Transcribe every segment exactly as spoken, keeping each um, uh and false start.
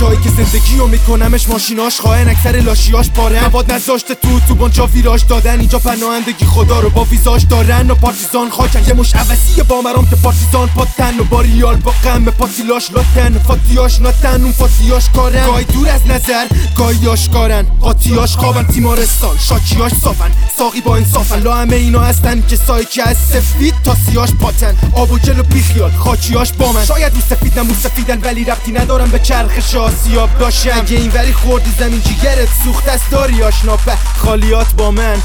جایی که زندگیو میکنمش ماشیناش خواهن اکثر لاشیاش پاره مواد نذاشته تو تو بانجا ویراج دادن اینجا پناهندگی خدا رو با ویزاش دارن و پارتیزان خاکن یه مش عوضی با مرام که پارتیزان پاتن و با ریال با غم پاتیلاش لاتن فاتیاش ناتن اون فاتیاش کارن گاهی دور از نظر گاهی آشکارن قاطیاش خوابن تیمارستان شاکیاش صافن ساقی با انصافن لا همه اینا هستن که سایی که از سفید تا سیاش پاتن آب و جل و بیخیال خاکیاش با من شاید رو سفید نمو سفیدن ولی ربطی ندارم به چرخش آسیاب داشتم اگه این وری خوردی زمین جیگرت سوخت است داری آشنا به خالیات با من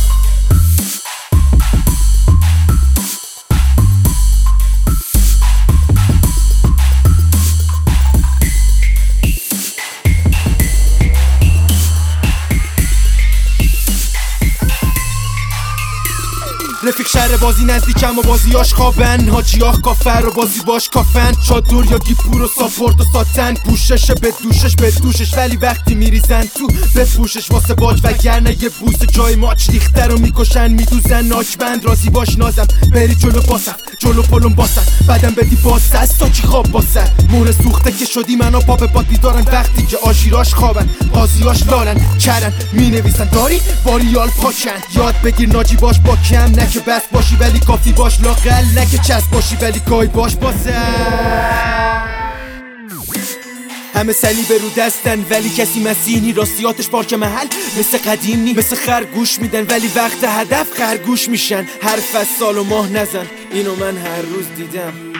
رفیق شهر بازی نزدیکم و بازیاش خوابن حاجیاخ کافر و بازی باش کافن چادر یا گیپور و ساپورت و ساتن پوشش به دوشش به دوشش ولی وقتی میریزن تو بپوشش واسه باج وگرنه یه بوس جای ماچ ریخته رو میکشن میدوزن ناچبند راضی باش نازم بری جلو باسم جلو پلم باسم بعدم بدی باسه از تا چی خواب باسن مون سوخته که شدی منو پاپ باد بیدارن وقتی که آشیراش خوابن قاضیاش لالن کرن مینویسن داری باریال پاکن یاد بگیر ناجی باش با کم نه که بس باشی ولی کافی باش لاقل نه که چسب باشی ولی گای باش باسه همه سلی به رو دستن ولی کسی مسیحی راستیاتش پارک محل مثل قدیم نی مثل خرگوش میدن ولی وقت هدف خرگوش میشن حرف از سال و ماه نزن اینو من هر روز دیدم